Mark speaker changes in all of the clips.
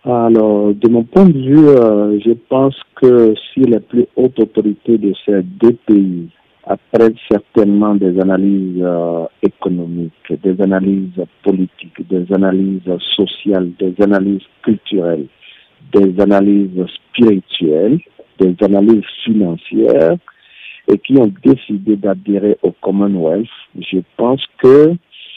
Speaker 1: Alors, de mon point de vue, je pense que si les plus hautes autorités de ces deux pays, après certainement des analyses économiques, des analyses politiques, des analyses sociales, des analyses culturelles, des analyses spirituelles, des analyses financières, et qui ont décidé d'adhérer au Commonwealth, je pense que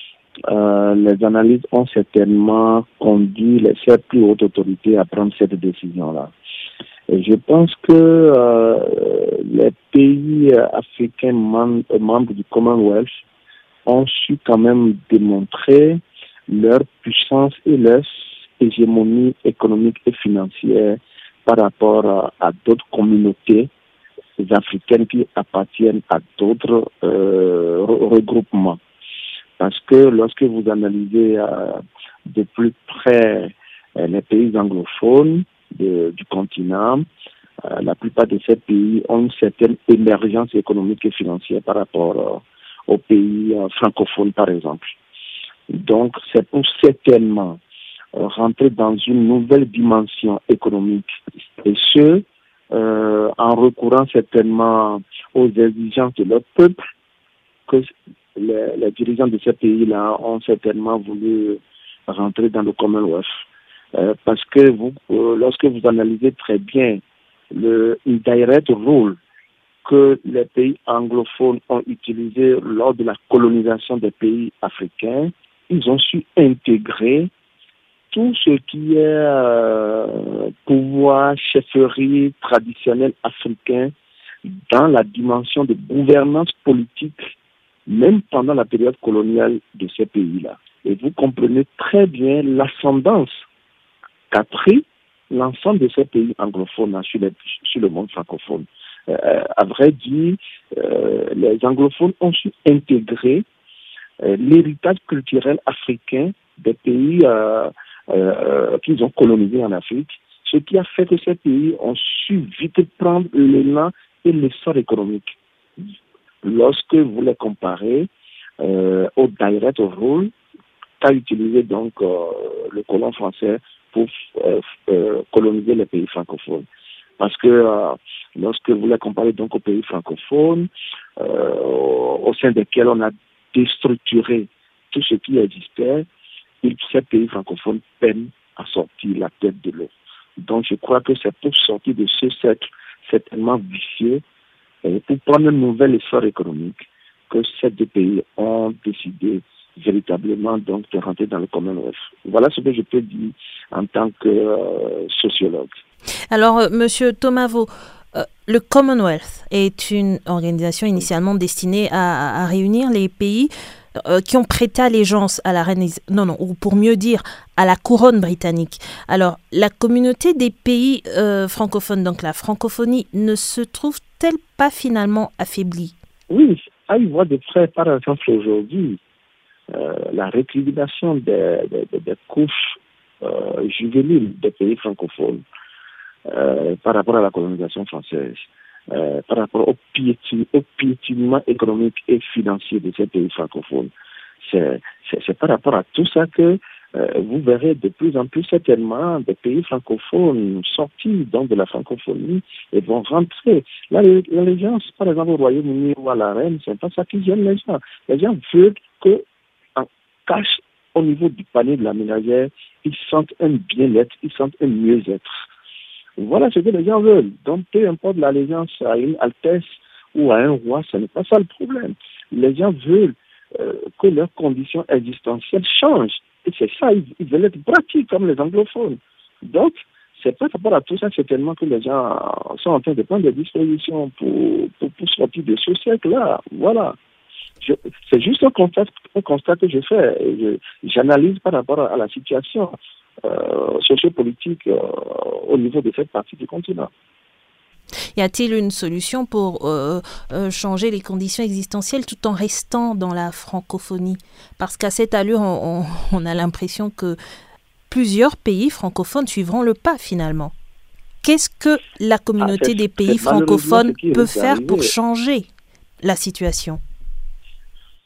Speaker 1: les analyses ont certainement conduit ces plus hautes autorités à prendre cette décision-là. Et je pense que les pays africains membres du Commonwealth ont su quand même démontrer leur puissance et leur hégémonie économique et financière par rapport à d'autres communautés africaines qui appartiennent à d'autres regroupements. Parce que lorsque vous analysez de plus près les pays anglophones du continent, la plupart de ces pays ont une certaine émergence économique et financière par rapport aux pays francophones, par exemple. Donc, c'est pour certainement rentrer dans une nouvelle dimension économique, et ce, en recourant certainement aux exigences de leur peuple, que les dirigeants de ces pays-là ont certainement voulu rentrer dans le Commonwealth. Parce que lorsque vous analysez très bien le indirect rule que les pays anglophones ont utilisé lors de la colonisation des pays africains, ils ont su intégrer tout ce qui est pouvoir, chefferie traditionnel africain dans la dimension de gouvernance politique, même pendant la période coloniale de ces pays-là. Et vous comprenez très bien l'ascendance qu'a pris l'ensemble de ces pays anglophones sur le monde francophone. À vrai dire, les anglophones ont su intégrer l'héritage culturel africain des pays qu'ils ont colonisés en Afrique, ce qui a fait que ces pays ont su vite prendre l'élan et l'essor économique. Lorsque vous les comparez au direct rule qu'a utilisé donc le colon français pour coloniser les pays francophones. Parce que lorsque vous les comparez donc aux pays francophones, au sein desquels on a déstructuré tout ce qui existait, ces pays francophones peinent à sortir la tête de l'eau. Donc je crois que c'est pour sortir de ce cercle certainement vicieux, et pour prendre un nouvel essor économique, que ces deux pays ont décidé véritablement donc de rentrer dans le Commonwealth. Voilà ce que je peux dire en tant que sociologue.
Speaker 2: Alors, Monsieur Tomavo, le Commonwealth est une organisation initialement destinée à réunir les pays qui ont prêté allégeance à la reine, ou pour mieux dire, à la couronne britannique. Alors, la communauté des pays francophones, donc la francophonie, ne se trouve-t-elle pas finalement affaiblie?
Speaker 1: Oui, à y voir de près, par exemple, aujourd'hui, la récrimination des couches juvéniles des pays francophones par rapport à la colonisation française, par rapport au piétinement économique et financier de ces pays francophones. C'est par rapport à tout ça que vous verrez de plus en plus certainement des pays francophones sortis donc de la francophonie et vont rentrer. L'allégeance, par exemple, au Royaume-Uni ou à la reine, c'est pas ça qui gêne les gens. Les gens veulent que, en cache, au niveau du panier de la ménagère, ils sentent un bien-être, ils sentent un mieux-être. Voilà ce que les gens veulent. Donc, peu importe l'allégeance à une altesse ou à un roi, ce n'est pas ça le problème. Les gens veulent que leurs conditions existentielles changent. Et c'est ça, ils veulent être pratiques comme les anglophones. Donc, c'est par rapport à tout ça, certainement, que les gens sont en train de prendre des dispositions pour sortir de ce cercle-là. Voilà. C'est juste un constat que je fais. J'analyse par rapport à la situation sociopolitique au niveau de cette partie du continent.
Speaker 2: Y a-t-il une solution pour changer les conditions existentielles tout en restant dans la francophonie? Parce qu'à cette allure, on a l'impression que plusieurs pays francophones suivront le pas finalement. Qu'est-ce que la communauté des pays francophones peut faire pour changer la situation?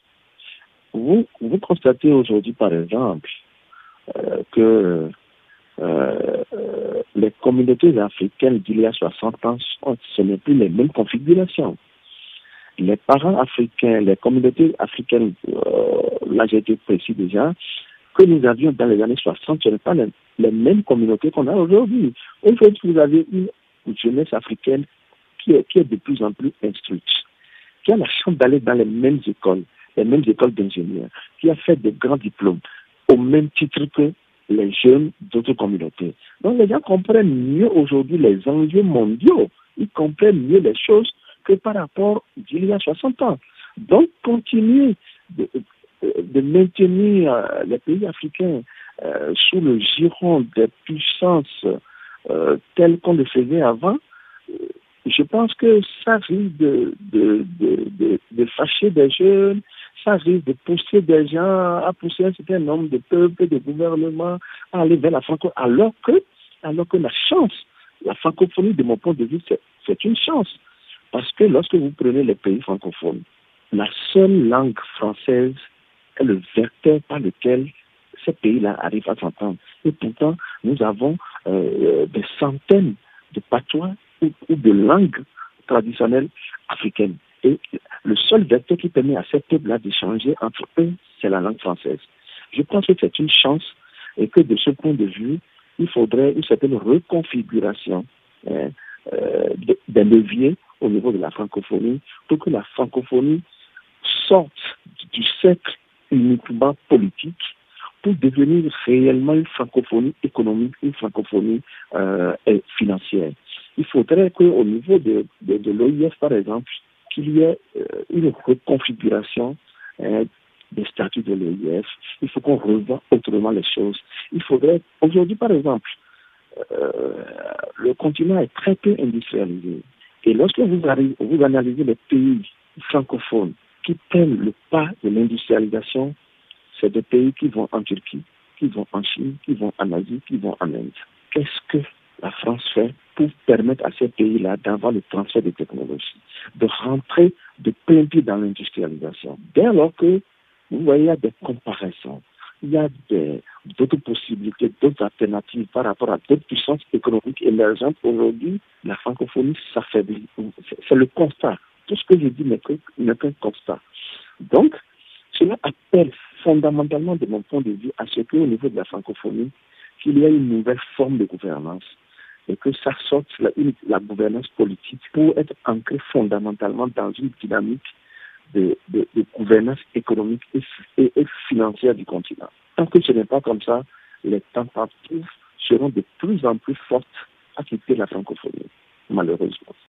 Speaker 1: Vous constatez aujourd'hui, par exemple, que les communautés africaines d'il y a 60 ans, ce n'est plus les mêmes configurations. Les parents africains, les communautés africaines, là j'ai été précis déjà, que nous avions dans les années 60, ce n'est pas les mêmes communautés qu'on a aujourd'hui. Aujourd'hui, vous avez une jeunesse africaine qui est de plus en plus instruite, qui a la chance d'aller dans les mêmes écoles d'ingénieurs, qui a fait de grands diplômes, au même titre que les jeunes d'autres communautés. Donc les gens comprennent mieux aujourd'hui les enjeux mondiaux, ils comprennent mieux les choses que par rapport d'il y a 60 ans. Donc continuer de maintenir les pays africains sous le giron des puissances telles qu'on le faisait avant, je pense que ça risque de fâcher des jeunes, ça risque de pousser des gens à pousser un certain nombre de peuples, de gouvernements à aller vers la francophonie, alors que la francophonie, de mon point de vue, c'est une chance. Parce que lorsque vous prenez les pays francophones, la seule langue française est le vecteur par lequel ces pays-là arrivent à s'entendre. Et pourtant, nous avons des centaines de patois ou de langues traditionnelles africaines. Et le seul vecteur qui permet à ces peuples-là d'échanger entre eux, c'est la langue française. Je pense que c'est une chance et que de ce point de vue, il faudrait une certaine reconfiguration des leviers au niveau de la francophonie pour que la francophonie sorte du cercle uniquement politique pour devenir réellement une francophonie économique, une francophonie financière. Il faudrait qu'au niveau de l'OIF, par exemple, qu'il y ait une reconfiguration des statuts de l'OIF. Il faut qu'on revoie autrement les choses. Il faudrait, aujourd'hui par exemple, le continent est très peu industrialisé. Et lorsque vous analysez les pays francophones qui prennent le pas de l'industrialisation, c'est des pays qui vont en Turquie, qui vont en Chine, qui vont en Asie, qui vont en Inde. Qu'est-ce que la France fait pour permettre à ces pays-là d'avoir le transfert de technologies, de rentrer de plein pied dans l'industrialisation? Dès lors que vous voyez, il y a des comparaisons, il y a d'autres possibilités, d'autres alternatives par rapport à d'autres puissances économiques émergentes. Aujourd'hui, la francophonie s'affaiblit. C'est le constat. Tout ce que je dis n'est qu'un constat. Donc, cela appelle fondamentalement, de mon point de vue, à ce qu'au niveau de la francophonie, qu'il y ait une nouvelle forme de gouvernance et que ça sorte la gouvernance politique pour être ancrée fondamentalement dans une dynamique de gouvernance économique et financière du continent. Tant que ce n'est pas comme ça, les tentatives seront de plus en plus fortes à quitter la francophonie, malheureusement.